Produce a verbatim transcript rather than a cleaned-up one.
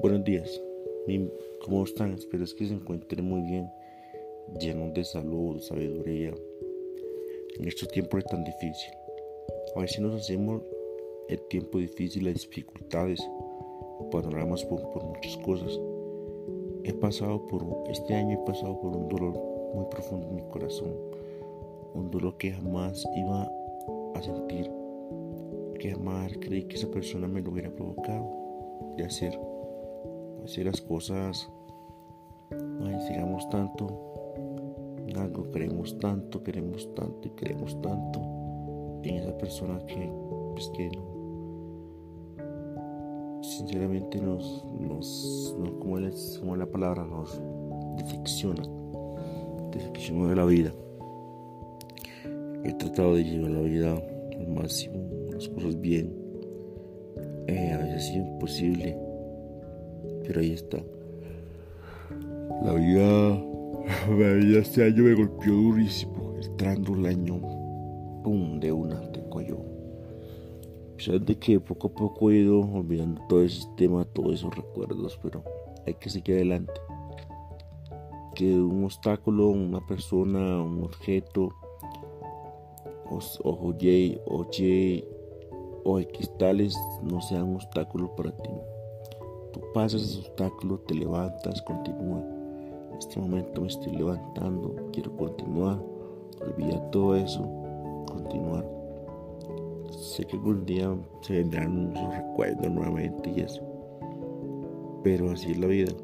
Buenos días, Mi- ¿cómo están? Espero es que se encuentren muy bien, llenos de salud, sabiduría, en estos tiempos tan difíciles. A veces nos hacemos el tiempo difícil, las dificultades, panoramas por, por muchas cosas. He pasado por, este año he pasado por un dolor muy profundo en mi corazón, un dolor que jamás iba a sentir, que jamás creí que esa persona me lo hubiera provocado de hacer. Hacer las cosas, ay, sigamos tanto en algo, queremos tanto, queremos tanto y queremos tanto en esa persona que, pues que no, sinceramente nos, nos, no, como, es, como es la palabra, nos decepciona, decepciona de la vida. He tratado de llevar la vida al máximo, las cosas bien, eh, a veces ha sido imposible, pero ahí está. La vida, la vida este año me golpeó durísimo. Entrando el año, pum, de una te cayó. A pesar de que poco a poco he ido olvidando todo ese tema, todos esos recuerdos, pero hay que seguir adelante. Que un obstáculo, una persona, un objeto, o, o Y, o Y, o X tales, no sean un obstáculo para ti. Tú pasas ese obstáculo, te levantas, continúas. En este momento me estoy levantando, quiero continuar, olvidar todo eso, continuar. Sé que algún día se vendrán esos recuerdos nuevamente y eso, pero así es la vida.